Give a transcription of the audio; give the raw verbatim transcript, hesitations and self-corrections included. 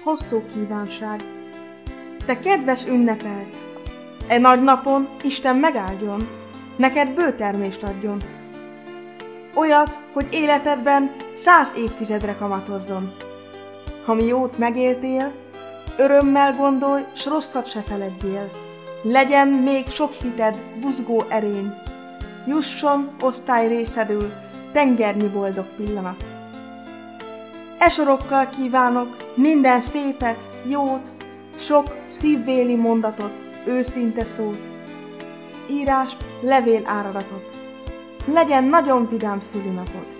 hosszú kívánság. Te kedves ünnepelt, e nagy napon Isten megáldjon, neked bő termést adjon. Olyat, hogy életedben száz évtizedre kamatozzon. Ha mi jót megéltél, örömmel gondolj, s rosszat se feledjél. Legyen még sok hited, buzgó erény, jusson osztályrészedül tengernyi boldog pillanat. E sorokkal kívánok minden szépet, jót, sok szívbéli mondatot, őszinte szót, írást, levél áradatot. Legyen nagyon vidám szülinapod!